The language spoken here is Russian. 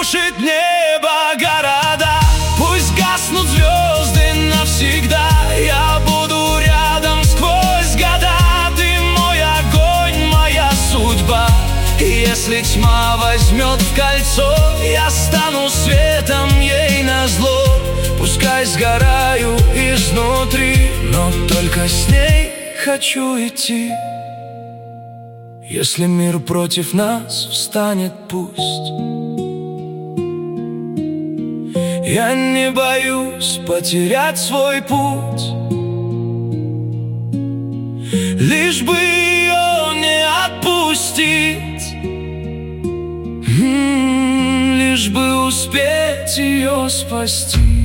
разрушит небо, города. Пусть гаснут звезды навсегда, я буду рядом сквозь года. Ты мой огонь, моя судьба. И если тьма возьмет в кольцо, я стану светом ей назло. Пускай сгораю изнутри, но только с ней хочу идти. Если мир против нас встанет, пусть. Я не боюсь потерять свой путь, лишь бы ее не отпустить, лишь бы успеть ее спасти.